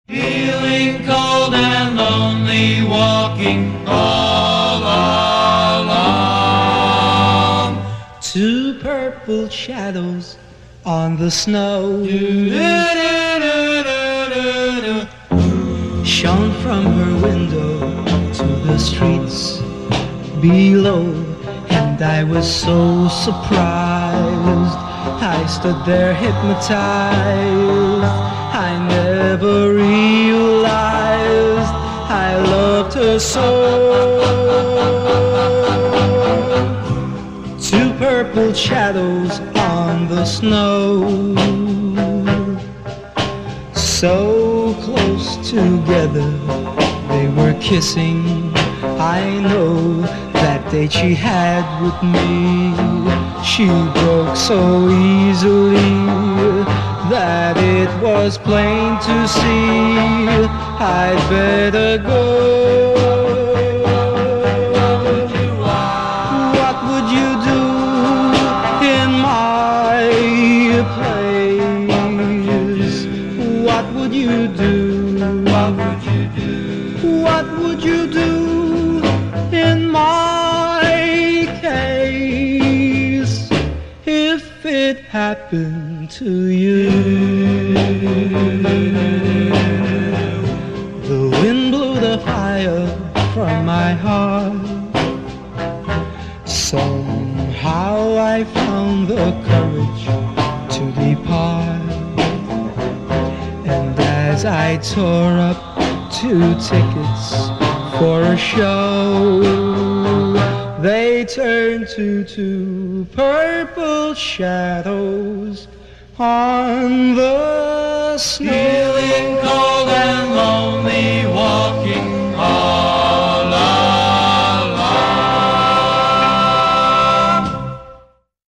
Feeling cold and lonely, walking all alone. Two purple shadows on the snow shone from her window to the streets below, and I was so surprised. I stood there hypnotized. I never realized I loved her so. Two purple shadows on the snow, so close together they were kissing. I know that date she had with me, she broke so easily that it was plain to see I'd better go. What would you do in my place? What would you do? What would you do? What would you do in my case if it happened to you? The wind blew the fire from my heart. Somehow I found the courage to depart, and as I tore up 2 tickets for a show, they turned to 2 purple shadows on the snow. Feeling cold